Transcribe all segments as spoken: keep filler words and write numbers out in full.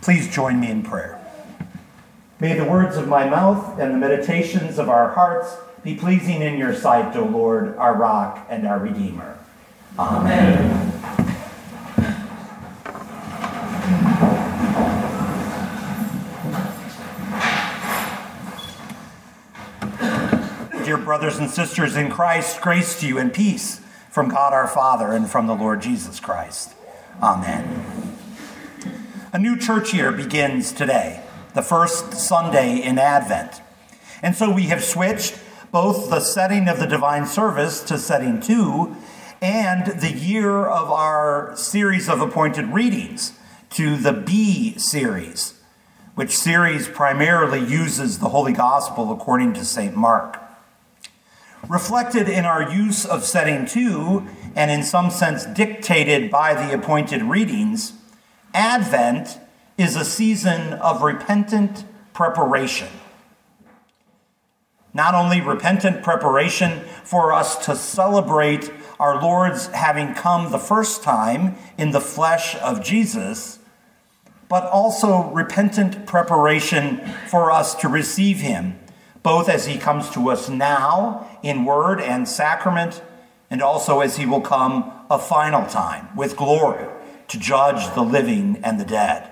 Please join me in prayer. May the words of my mouth and the meditations of our hearts be pleasing in your sight, O Lord, our rock and our Redeemer. Amen. Dear brothers and sisters in Christ, grace to you and peace from God our Father and from the Lord Jesus Christ. Amen. A new church year begins today, the first Sunday in Advent. And so we have switched both the setting of the divine service to setting two and the year of our series of appointed readings to the B series, which series primarily uses the Holy Gospel according to Saint Mark. Reflected in our use of setting two, and in some sense dictated by the appointed readings, Advent is a season of repentant preparation. Not only repentant preparation for us to celebrate our Lord's having come the first time in the flesh of Jesus, but also repentant preparation for us to receive him, both as he comes to us now in word and sacrament, and also as he will come a final time with glory to judge the living and the dead.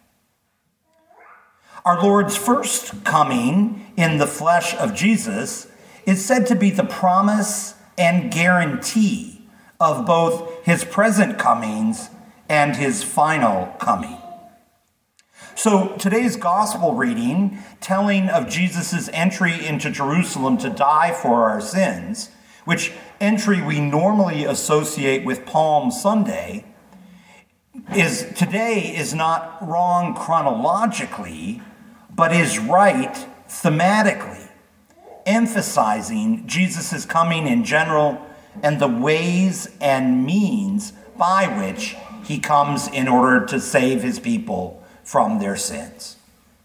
Our Lord's first coming in the flesh of Jesus is said to be the promise and guarantee of both his present comings and his final coming. So today's gospel reading, telling of Jesus' entry into Jerusalem to die for our sins, which entry we normally associate with Palm Sunday, is today is not wrong chronologically, but is right thematically, emphasizing Jesus' coming in general and the ways and means by which he comes in order to save his people from their sins.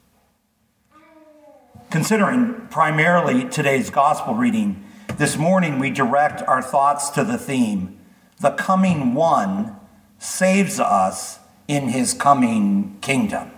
Considering primarily today's gospel reading, this morning we direct our thoughts to the theme, the coming one saves us in his coming kingdom.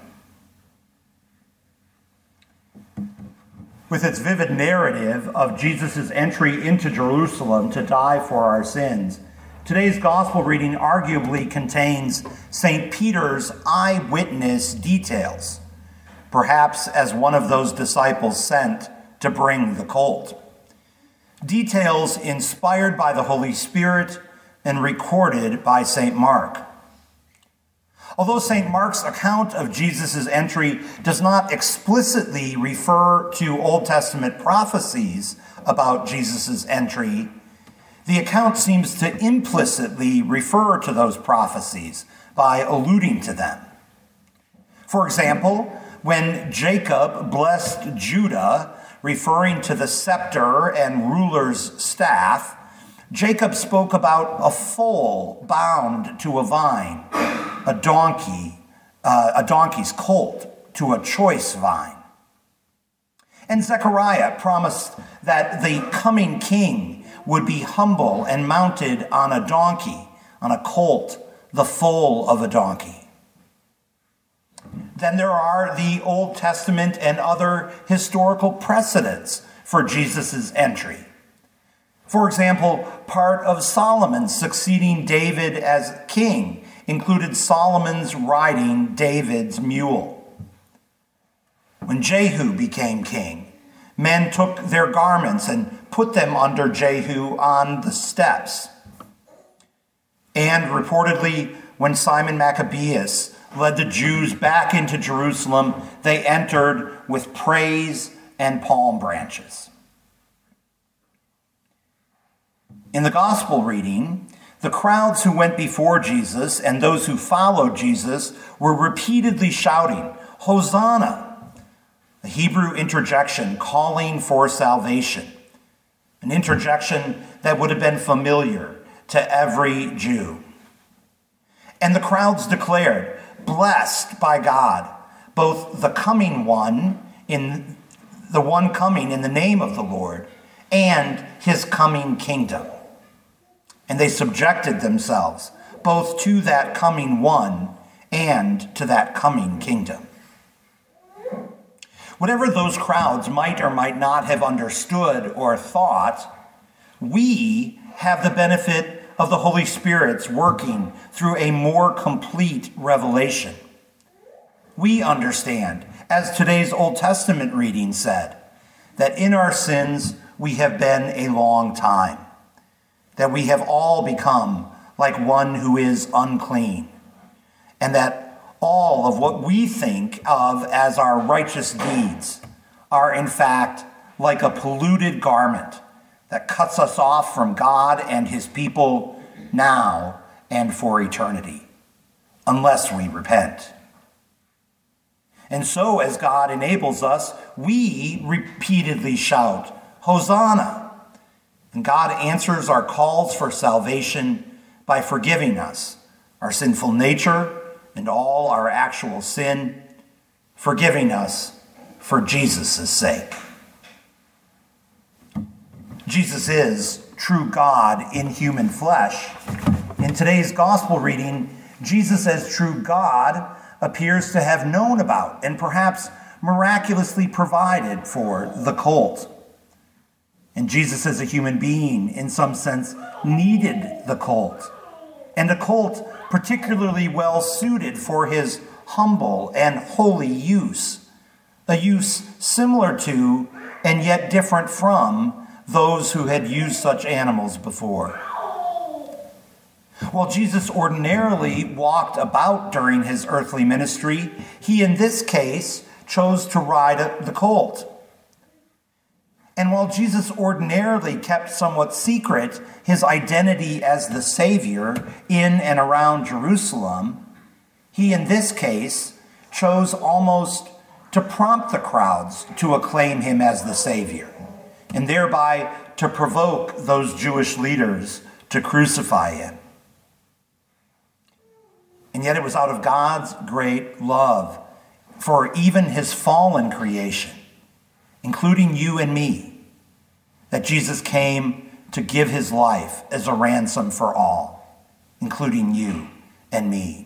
With its vivid narrative of Jesus' entry into Jerusalem to die for our sins, today's gospel reading arguably contains Saint Peter's eyewitness details, perhaps as one of those disciples sent to bring the colt. Details inspired by the Holy Spirit and recorded by Saint Mark. Although Saint Mark's account of Jesus' entry does not explicitly refer to Old Testament prophecies about Jesus' entry, the account seems to implicitly refer to those prophecies by alluding to them. For example, when Jacob blessed Judah, referring to the scepter and ruler's staff, Jacob spoke about a foal bound to a vine, a donkey, uh, a donkey's colt to a choice vine. And Zechariah promised that the coming king would be humble and mounted on a donkey, on a colt, the foal of a donkey. Then there are the Old Testament and other historical precedents for Jesus' entry. For example, part of Solomon succeeding David as king included Solomon's riding David's mule. When Jehu became king, men took their garments and put them under Jehu on the steps. And reportedly, when Simon Maccabeus led the Jews back into Jerusalem, they entered with praise and palm branches. In the gospel reading, the crowds who went before Jesus and those who followed Jesus were repeatedly shouting, "Hosanna!" a Hebrew interjection calling for salvation, an interjection that would have been familiar to every Jew. And the crowds declared, "Blessed by God, both the coming one in the one coming in the name of the Lord and his coming kingdom." And they subjected themselves both to that coming one and to that coming kingdom. Whatever those crowds might or might not have understood or thought, we have the benefit of the Holy Spirit's working through a more complete revelation. We understand, as today's Old Testament reading said, that in our sins we have been a long time, that we have all become like one who is unclean, and that all of what we think of as our righteous deeds are in fact like a polluted garment that cuts us off from God and his people now and for eternity, unless we repent. And so, as God enables us, we repeatedly shout, Hosanna! And God answers our calls for salvation by forgiving us, our sinful nature, and all our actual sin, forgiving us for Jesus' sake. Jesus is true God in human flesh. In today's gospel reading, Jesus as true God appears to have known about and perhaps miraculously provided for the colt. And Jesus as a human being, in some sense, needed the colt. And a colt particularly well suited for his humble and holy use, a use similar to and yet different from those who had used such animals before. While Jesus ordinarily walked about during his earthly ministry, he in this case chose to ride the colt. And while Jesus ordinarily kept somewhat secret his identity as the Savior in and around Jerusalem, he in this case chose almost to prompt the crowds to acclaim him as the Savior, and thereby to provoke those Jewish leaders to crucify him. And yet it was out of God's great love for even his fallen creation, including you and me, that Jesus came to give his life as a ransom for all, including you and me.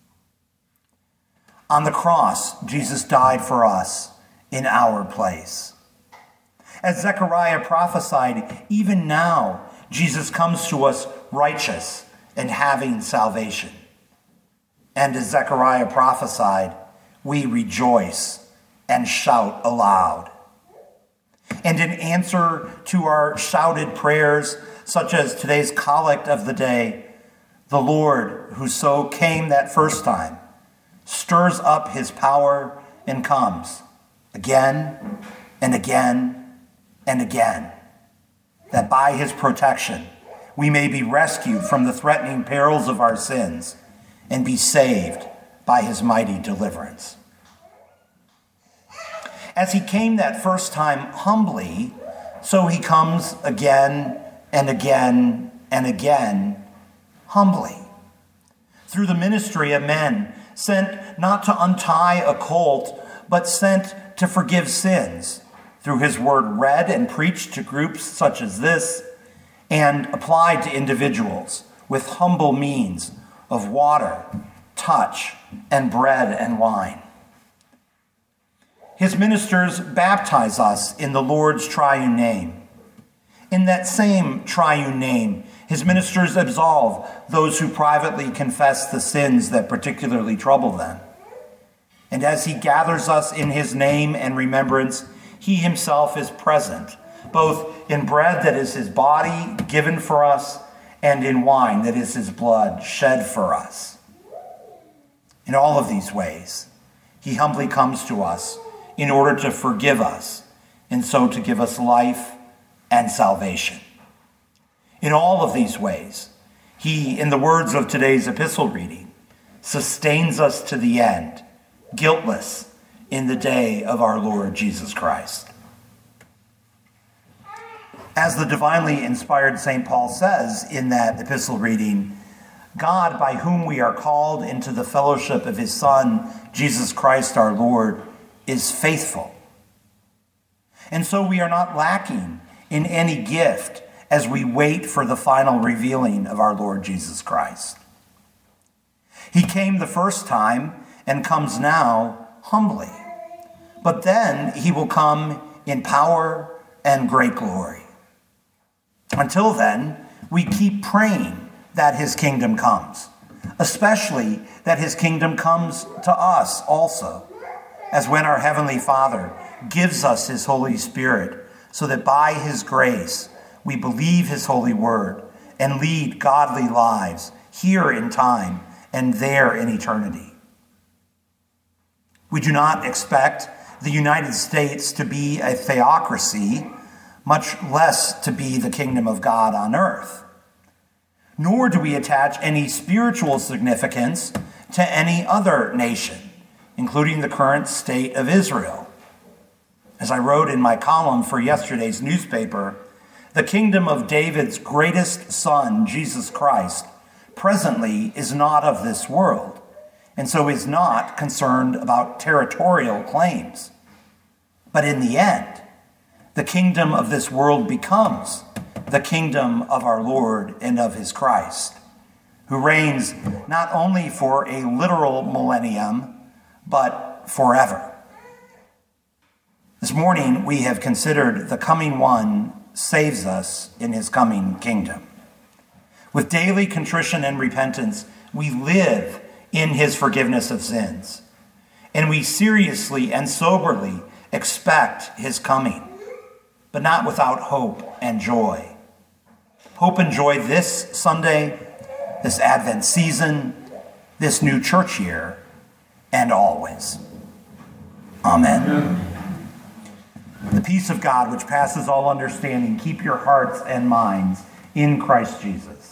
On the cross, Jesus died for us in our place. As Zechariah prophesied, even now, Jesus comes to us righteous and having salvation. And as Zechariah prophesied, we rejoice and shout aloud. And in answer to our shouted prayers, such as today's collect of the day, the Lord, who so came that first time, stirs up his power and comes again and again and again, that by his protection we may be rescued from the threatening perils of our sins and be saved by his mighty deliverance. As he came that first time humbly, so he comes again and again and again humbly. Through the ministry of men, sent not to untie a colt, but sent to forgive sins, through his word read and preached to groups such as this, and applied to individuals with humble means of water, touch, and bread and wine. His ministers baptize us in the Lord's triune name. In that same triune name, his ministers absolve those who privately confess the sins that particularly trouble them. And as he gathers us in his name and remembrance, he himself is present, both in bread that is his body given for us, and in wine that is his blood shed for us. In all of these ways, he humbly comes to us in order to forgive us, and so to give us life and salvation. In all of these ways, he, in the words of today's epistle reading, sustains us to the end, guiltless in the day of our Lord Jesus Christ. As the divinely inspired Saint Paul says in that epistle reading, God, by whom we are called into the fellowship of his Son, Jesus Christ our Lord, is faithful. And so we are not lacking in any gift as we wait for the final revealing of our Lord Jesus Christ. He came the first time and comes now humbly. But then he will come in power and great glory. Until then, we keep praying that his kingdom comes, especially that his kingdom comes to us also, as when our Heavenly Father gives us his Holy Spirit, so that by his grace we believe his holy word and lead godly lives here in time and there in eternity. We do not expect the United States to be a theocracy, much less to be the kingdom of God on earth. Nor do we attach any spiritual significance to any other nation, including the current state of Israel. As I wrote in my column for yesterday's newspaper, the kingdom of David's greatest son, Jesus Christ, presently is not of this world, and so is not concerned about territorial claims. But in the end, the kingdom of this world becomes the kingdom of our Lord and of his Christ, who reigns not only for a literal millennium, but forever. This morning, we have considered the coming one saves us in his coming kingdom. With daily contrition and repentance, we live in his forgiveness of sins, and we seriously and soberly expect his coming, but not without hope and joy. Hope and joy this Sunday, this Advent season, this new church year, and always. Amen. Amen. The peace of God, which passes all understanding, keep your hearts and minds in Christ Jesus.